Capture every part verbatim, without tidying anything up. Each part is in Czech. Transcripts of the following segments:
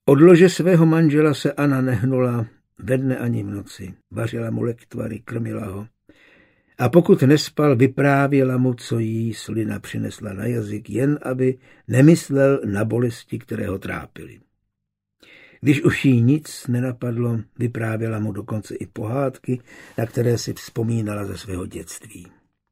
Od lože svého manžela se Anna nehnula ve dne ani v noci. Vařila mu lektvary, krmila ho. A pokud nespal, vyprávěla mu, co jí slina přinesla na jazyk, jen aby nemyslel na bolesti, které ho trápily. Když už jí nic nenapadlo, vyprávěla mu dokonce i pohádky, na které si vzpomínala ze svého dětství.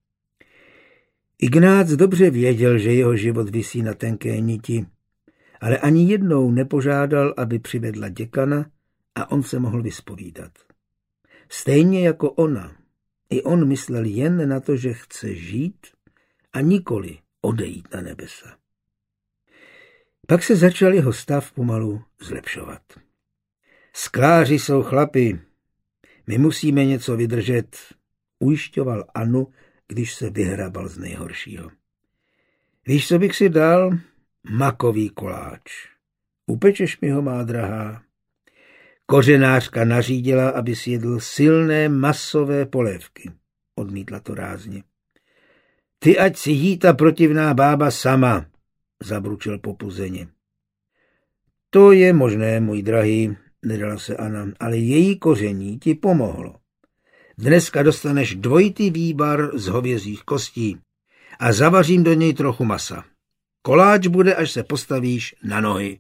Ignác dobře věděl, že jeho život visí na tenké niti, ale ani jednou nepožádal, aby přivedla děkana a on se mohl vyspovídat. Stejně jako ona, i on myslel jen na to, že chce žít a nikoli odejít na nebesa. Pak se začal jeho stav pomalu zlepšovat. Skláři jsou chlapi, my musíme něco vydržet, ujišťoval Annu, když se vyhrabal z nejhoršího. Víš, co bych si dal? Makový koláč. Upečeš mi ho, má drahá? Kořenářka nařídila, aby si jedl silné masové polévky. Odmítla to rázně. Ty ať si jí ta protivná bába sama, zabručil popuzeně. To je možné, můj drahý, nedala se Anna, ale její koření ti pomohlo. Dneska dostaneš dvojitý výbar z hovězích kostí a zavařím do něj trochu masa. Koláč bude, až se postavíš na nohy.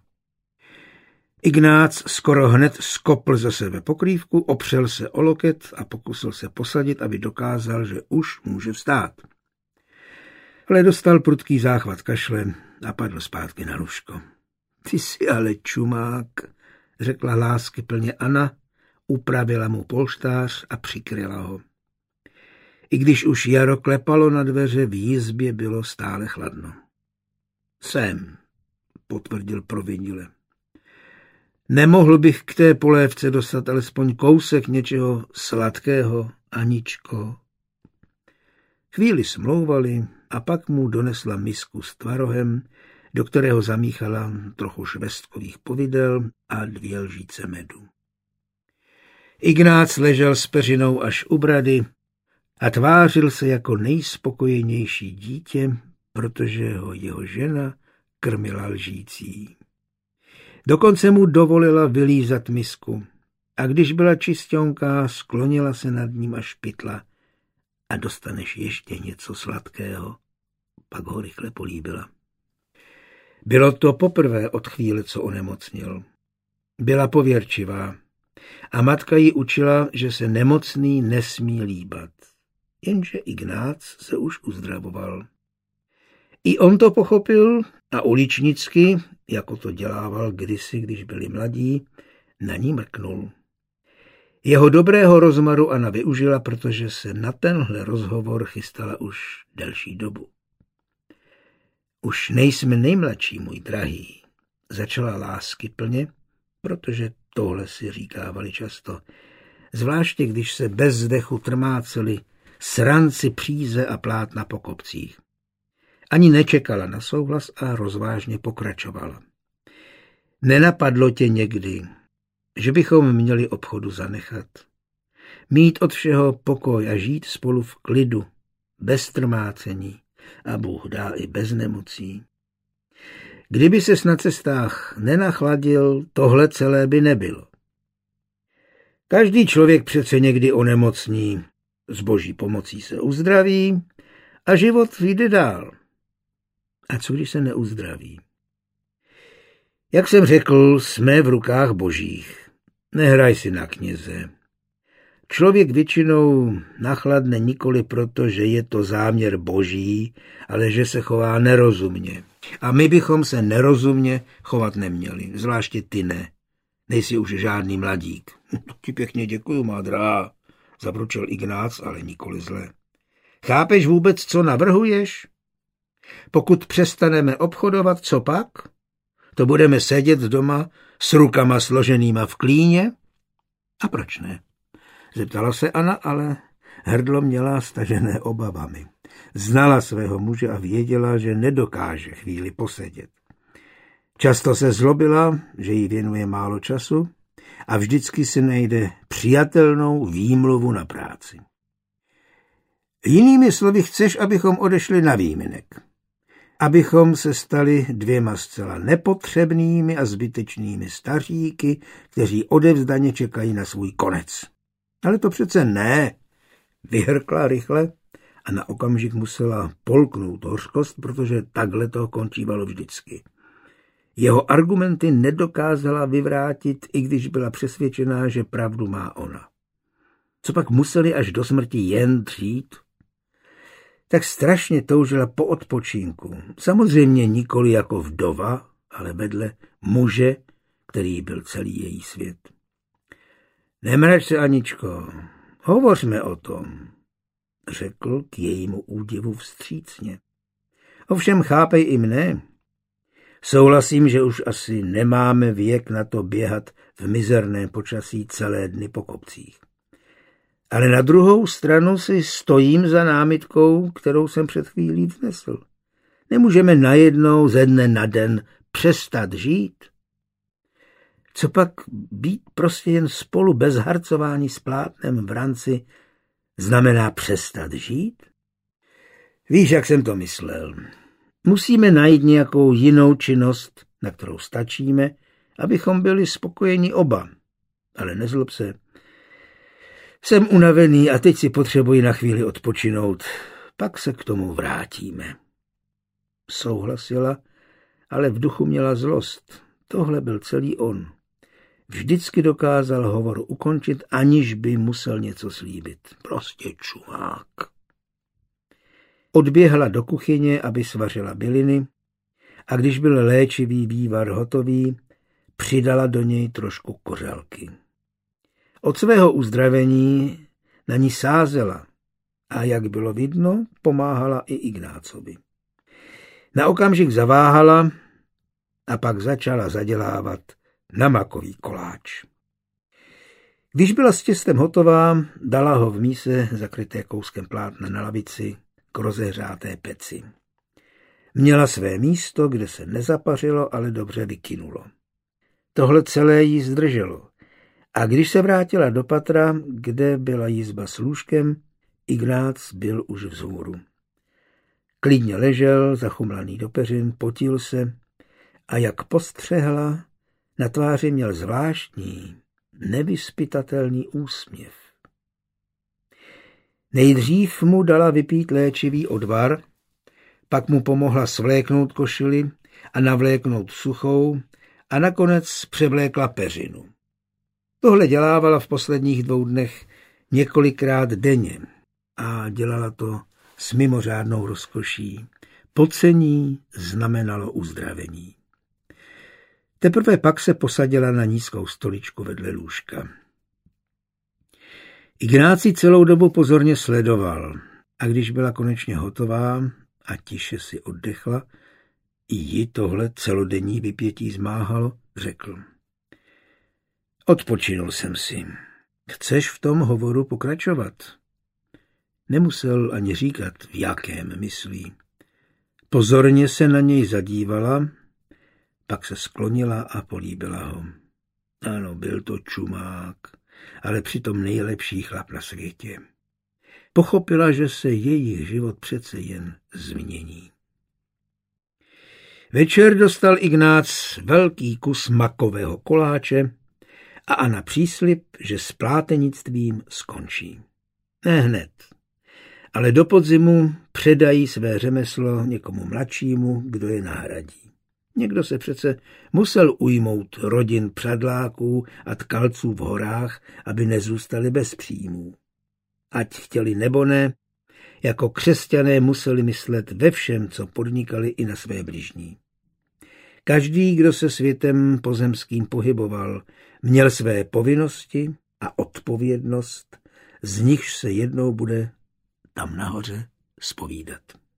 Ignác skoro hned skopl ze sebe pokrývku, opřel se o loket a pokusil se posadit, aby dokázal, že už může vstát. Ale dostal prudký záchvat kašle a padl zpátky na lůžko. Ty jsi ale čumák, řekla láskyplně Anna, upravila mu polštář a přikryla ho. I když už jaro klepalo na dveře, v jizbě bylo stále chladno. Jsem, potvrdil provinile. Nemohl bych k té polévce dostat alespoň kousek něčeho sladkého, Aničko? Chvíli smlouvali a pak mu donesla misku s tvarohem, do kterého zamíchala trochu švestkových povidel a dvě lžíce medu. Ignác ležel s peřinou až u brady a tvářil se jako nejspokojenější dítě, protože ho jeho žena krmila lžící. Dokonce mu dovolila vylízat misku a když byla čisťonká, sklonila se nad ním a špitla. A dostaneš ještě něco sladkého, pak ho rychle políbila. Bylo to poprvé od chvíle, co onemocnil. Byla pověrčivá a matka ji učila, že se nemocný nesmí líbat. Jenže Ignác se už uzdravoval. I on to pochopil a uličnicky, jako to dělával kdysi, když byli mladí, na ní mrknul. Jeho dobrého rozmaru Anna využila, protože se na tenhle rozhovor chystala už delší dobu. Už nejsme nejmladší, můj drahý, začala láskyplně, protože tohle si říkávali často, zvláště když se bez dechu trmáceli sranci příze a plátna po kopcích. Ani nečekala na souhlas a rozvážně pokračovala. Nenapadlo tě někdy, že bychom měli obchodu zanechat, mít od všeho pokoj a žít spolu v klidu, bez trmácení a Bůh dá i bez nemocí. Kdyby ses na cestách nenachladil, tohle celé by nebylo. Každý člověk přece někdy onemocní, s boží pomocí se uzdraví a život jde dál. A co když se neuzdraví? Jak jsem řekl, jsme v rukách božích. Nehraj si na kněze. Člověk většinou nachladne nikoli proto, že je to záměr boží, ale že se chová nerozumně. A my bychom se nerozumně chovat neměli, zvláště ty ne. Nejsi už žádný mladík. To ti pěkně děkuju, má drahá, zabručel Ignác, ale nikoli zle. Chápeš vůbec, co navrhuješ? Pokud přestaneme obchodovat, co pak? To budeme sedět doma s rukama složenýma v klíně? A proč ne? Zeptala se Anna, ale hrdlo měla stažené obavami. Znala svého muže a věděla, že nedokáže chvíli posedět. Často se zlobila, že jí věnuje málo času a vždycky si najde přijatelnou výmluvu na práci. Jinými slovy, chceš, abychom odešli na výjimek. abychom se stali dvěma zcela nepotřebnými a zbytečnými staříky, kteří odevzdaně čekají na svůj konec. Ale to přece ne, vyhrkla rychle a na okamžik musela polknout hořkost, protože takhle to končívalo vždycky. Jeho argumenty nedokázala vyvrátit, i když byla přesvědčená, že pravdu má ona. Co pak museli až do smrti jen dřít? Tak strašně toužila po odpočinku. Samozřejmě nikoli jako vdova, ale vedle muže, který byl celý její svět. Nemrač se, Aničko, hovořme o tom, řekl k jejímu údivu vstřícně. Ovšem chápej i mne. Souhlasím, že už asi nemáme věk na to běhat v mizerném počasí celé dny po kopcích. Ale na druhou stranu si stojím za námitkou, kterou jsem před chvílí vznesl. Nemůžeme najednou ze dne na den přestat žít. Co pak být prostě jen spolu bez harcování s plátnem v ranci znamená přestat žít? Víš, jak jsem to myslel. Musíme najít nějakou jinou činnost, na kterou stačíme, abychom byli spokojeni oba. Ale nezlob se. Jsem unavený a teď si potřebuji na chvíli odpočinout. Pak se k tomu vrátíme. Souhlasila, ale v duchu měla zlost. Tohle byl celý on. Vždycky dokázal hovor ukončit, aniž by musel něco slíbit. Prostě čumák. Odběhla do kuchyně, aby svařila byliny, a když byl léčivý vývar hotový, přidala do něj trošku kořalky. Od svého uzdravení na ní sázela a, jak bylo vidno, pomáhala i Ignácovi. Na okamžik zaváhala a pak začala zadělávat namakový koláč. Když byla s těstem hotová, dala ho v míse zakryté kouskem plátna na lavici k rozehřáté peci. Měla své místo, kde se nezapařilo, ale dobře vykynulo. Tohle celé jí zdrželo. A když se vrátila do patra, kde byla jizba s lůžkem, Ignác byl už vzhůru. Klidně ležel, zachumlaný do peřin, potil se a jak postřehla, na tváři měl zvláštní, nevyzpytatelný úsměv. Nejdřív mu dala vypít léčivý odvar, pak mu pomohla svléknout košili a navléknout suchou a nakonec převlékla peřinu. Tohle dělávala v posledních dvou dnech několikrát denně a dělala to s mimořádnou rozkoší. Pocení znamenalo uzdravení. Teprve pak se posadila na nízkou stoličku vedle lůžka. Ignáci celou dobu pozorně sledoval a když byla konečně hotová a tiše si oddechla, i ji tohle celodenní vypětí zmáhalo, řekl. Odpočinul jsem si. Chceš v tom hovoru pokračovat? Nemusel ani říkat, v jakém myslí. Pozorně se na něj zadívala, pak se sklonila a políbila ho. Ano, byl to čumák, ale přitom nejlepší chlap na světě. Pochopila, že se jejich život přece jen změní. Večer dostal Ignác velký kus makového koláče a Anna příslib, že s plátenictvím skončí. Ne hned, ale do podzimu předají své řemeslo někomu mladšímu, kdo je nahradí. Někdo se přece musel ujmout rodin přadláků a tkalců v horách, aby nezůstali bez příjmů. Ať chtěli nebo ne, jako křesťané museli myslet ve všem, co podnikali, i na své bližní. Každý, kdo se světem pozemským pohyboval, měl své povinnosti a odpovědnost, z nichž se jednou bude tam nahoře zpovídat.